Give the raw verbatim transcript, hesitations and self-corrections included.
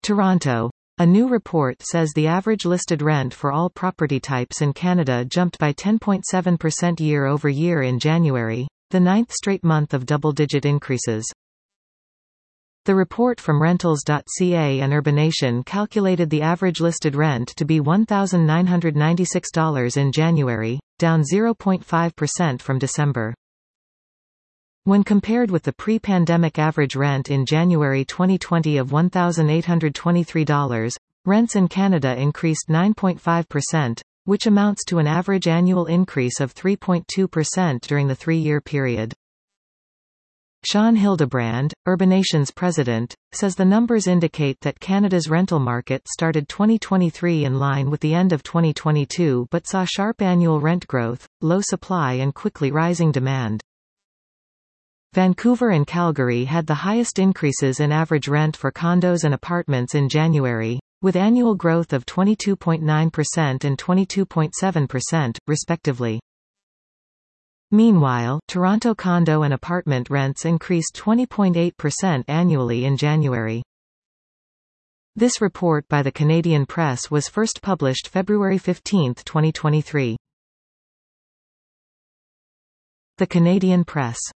Toronto. A new report says the average listed rent for all property types in Canada jumped by ten point seven percent year-over-year in January, the ninth straight month of double-digit increases. The report from Rentals dot C A and Urbanation calculated the average listed rent to be one thousand nine hundred ninety-six dollars in January, down zero point five percent from December. When compared with the pre-pandemic average rent in January twenty twenty of one thousand eight hundred twenty-three dollars, rents in Canada increased nine point five percent, which amounts to an average annual increase of three point two percent during the three-year period. Sean Hildebrand, Urbanation's president, says the numbers indicate that Canada's rental market started twenty twenty-three in line with the end of twenty twenty-two but saw sharp annual rent growth, low supply and quickly rising demand. Vancouver and Calgary had the highest increases in average rent for condos and apartments in January, with annual growth of twenty-two point nine percent and twenty-two point seven percent, respectively. Meanwhile, Toronto condo and apartment rents increased twenty point eight percent annually in January. This report by the Canadian Press was first published February fifteenth, twenty twenty-three. The Canadian Press.